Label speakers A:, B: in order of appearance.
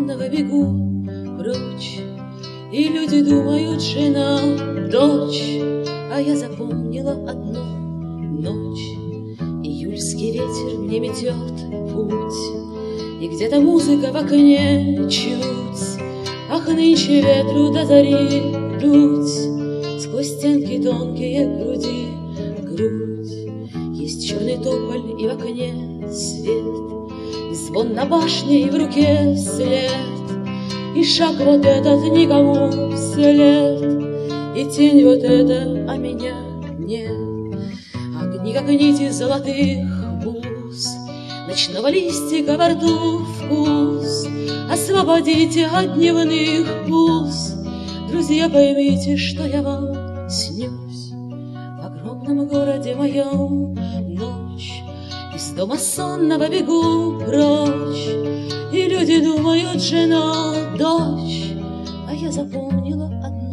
A: сонного бегу прочь, и люди думают, жена, дочь, а я запомнила одну ночь. Июльский ветер мне метет путь, и где-то музыка в окне чуть. Ах, нынче ветру до зари грудь, сквозь стенки тонкие груди грудь. Есть черный тополь и в окне свет, и звон на башне, и в руке след, и шаг вот этот никому вслед, и тень вот эта, а меня нет. Огни, как нити золотых бус, ночного листика во рту вкус. Освободите от дневных бус, друзья, поймите, что я вам снюсь. В огромном городе моем ночь, из дома сонного бегу прочь, и люди думают, жена, дочь, а я запомнила одну